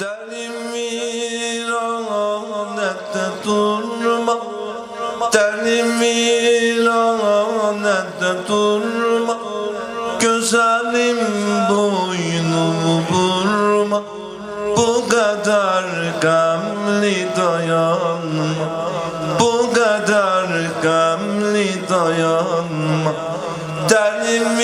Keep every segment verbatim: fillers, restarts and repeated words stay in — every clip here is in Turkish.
Derdim viranette durma, derdim viranette durma, güzelim boynumu vurma, bu kadar gamli dayanma, bu kadar gamli dayanma. Derdim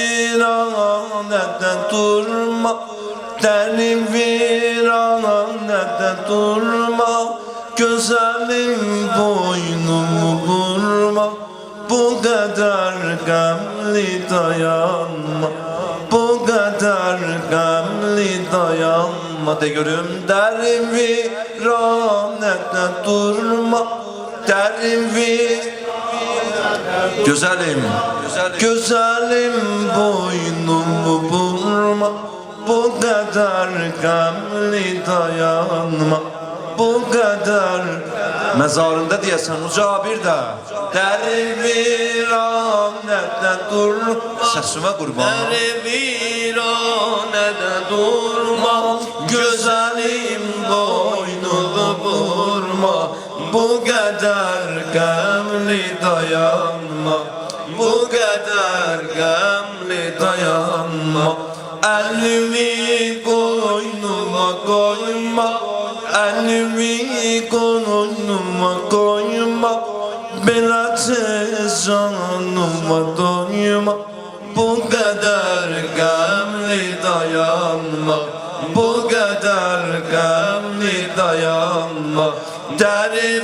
viranette durma, derdim viranette durma, güzelim boynumu vurma, bu kadar gamli dayanma, bu kadar gamli dayanma. De görüm derdim viranette durma, derdim viranette Güzelim, güzelim boynumu vurma, bu kadar gamli dayanma, bu kadar. Mezarında diyesen uca bir de deri viranede dur. Sesime kurban. Deri viranede durma, güzelim boynumu vurma, bu kadar gamli dayanma, bu kadar gamli dayanma. Elimi koynuma koyma, elimi koynuma koyma, bilakis canıma doyma, bu kadar gamli dayanma, bu kadar gamli dayanma. Deri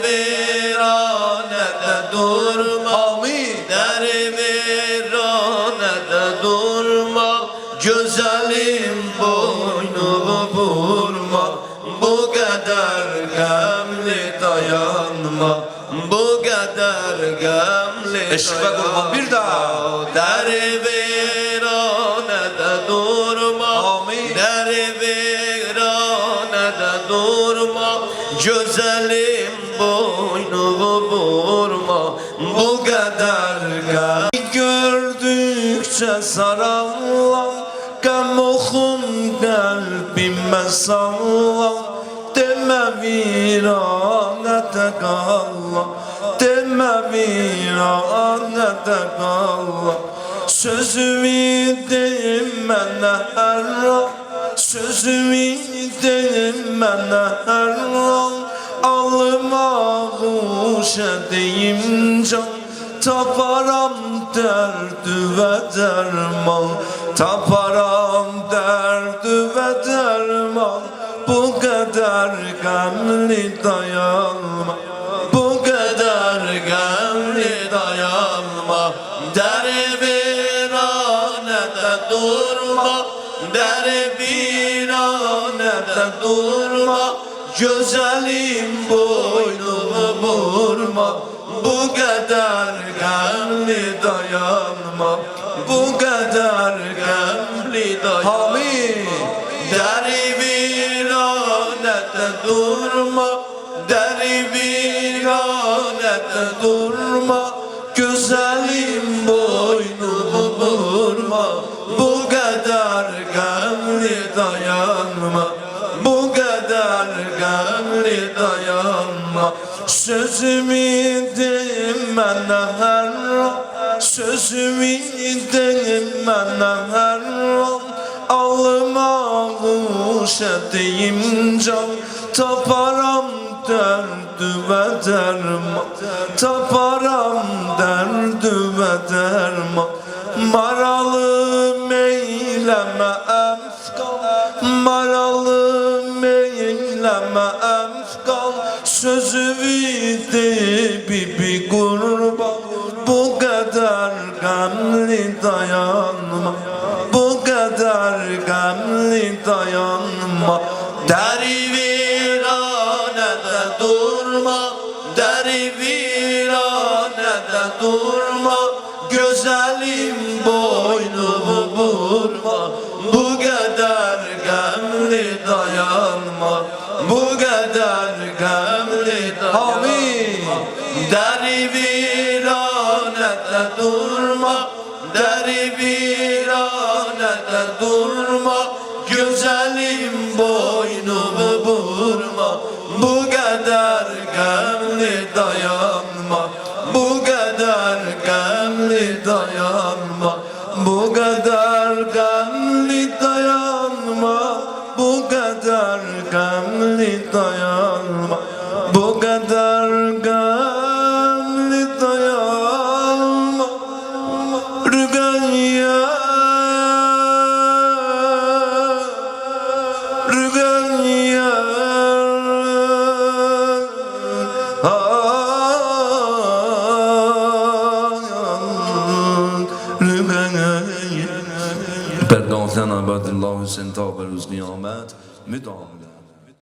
viranede durma, deri viranede durma, güzelim boynumu vurma, bu kadar gamli dayanma, bu kadar gamli Eşve kurban bir daha. Deri viranede durma, deri viranede durma, güzelim boynumu vurma, bu kadar gamli. Gördükçe sararlan, gam okum kalbime sallan, deme viranete kallan, deme viranete kallan. Sözümü demene her an, sözümü demene her an, alıma kuş edeyim can, taparam derdi ve derman, taparam derdi ve derman. Bu kadar gamli dayanma, bu kadar gamli dayanma. Deri viranede durma, deri viranede durma, güzelim boynumu vurma, bu kadar gamli dayanma, bu kadar gamli dayanma. Deri viranede durma, deri viranede durma, güzelim boynumu vurma, bu kadar gamli dayanma, bu kadar gamli dayanma. Sözümü demene her an, sözümü demene her an, alıma kuş edeyim can, taparam derdi ve derman, taparam derdi ve derman. Maralı meyleme efkan, maralı meyleme efkan, sözümü de bibi kurban, bu kadar gamli dayanma, bu kadar gamli dayanma. Deri viranede durma, deri viranede durma, güzelim boynumu vurma, bu kadar gamli dayanma, bu kadar gamli dayanma. Deri viranede durma, deri viranede durma, güzelim boynumu bu kadar gemli dayanma, bu kadar gemli dayanma, bu kadar gemli dayanma, bu kadar gemli dayanma, bu kadar gemli dayanma. Rüganya, Rüganya, Perdon, ثنا عباد الله سنتابر وزقيامات مدعم